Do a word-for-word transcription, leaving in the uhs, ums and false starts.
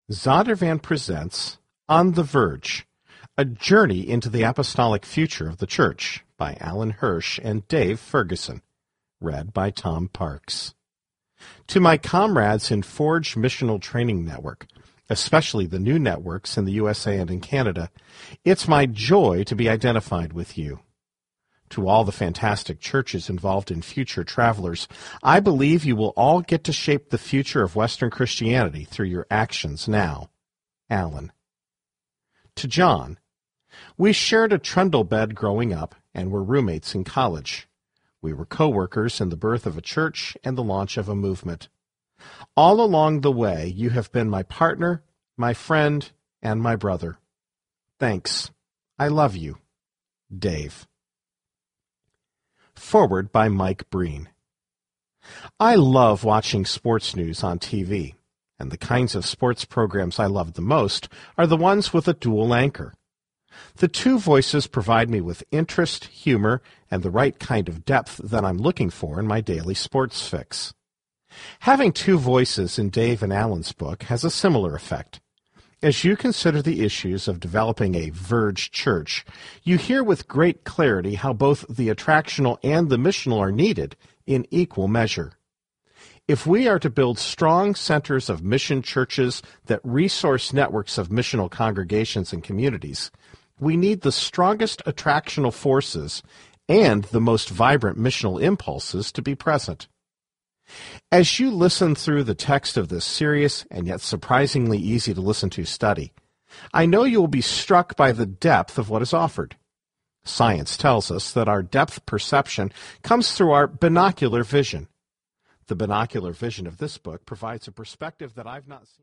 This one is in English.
Zondervan presents On the Verge, a journey into the apostolic future of the Church by Alan Hirsch and Dave Ferguson, read by Tom Parks. To my comrades in Forge Missional Training Network, especially the new networks in the U S A and in Canada, it's my joy to be identified with you. To all the fantastic churches involved in Future Travelers, I believe you will all get to shape the future of Western Christianity through your actions now. Alan. To John, we shared a trundle bed growing up and were roommates in college. We were co-workers in the birth of a church and the launch of a movement. All along the way, you have been my partner, my friend, and my brother. Thanks. I love you. Dave. Forward by Mike Breen. I love watching sports news on T V, and the kinds of sports programs I love the most are the ones with a dual anchor. The two voices provide me with interest, humor, and the right kind of depth that I'm looking for in my daily sports fix. Having two voices in Dave and Alan's book has a similar effect. As you consider the issues of developing a Verge church, you hear with great clarity how both the attractional and the missional are needed in equal measure. If we are to build strong centers of mission churches that resource networks of missional congregations and communities, we need the strongest attractional forces and the most vibrant missional impulses to be present. As you listen through the text of this serious and yet surprisingly easy to listen to study, I know you will be struck by the depth of what is offered. Science tells us that our depth perception comes through our binocular vision. The binocular vision of this book provides a perspective that I've not seen.